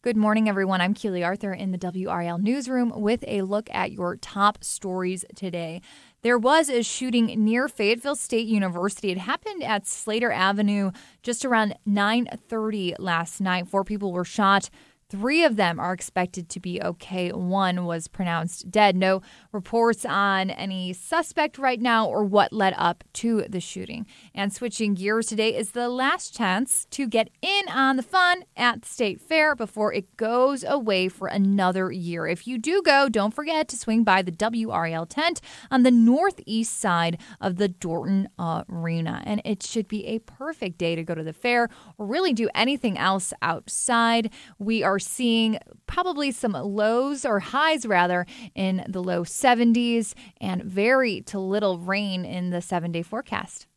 Good morning, everyone. I'm Keely Arthur in the WRAL newsroom with a look at your top stories today. There was a shooting near Fayetteville State University. It happened at Slater Avenue just around 9:30 last night. 4 people were shot. 3 of them are expected to be okay. 1 was pronounced dead. No reports on any suspect right now or what led up to the shooting. And switching gears, today is the last chance to get in on the fun at the State Fair before it goes away for another year. If you do go, don't forget to swing by the WRAL tent on the northeast side of the Dorton Arena. And it should be a perfect day to go to the fair or really do anything else outside. We are seeing probably some lows or highs rather in the low 70s and very to little rain in the 7-day forecast.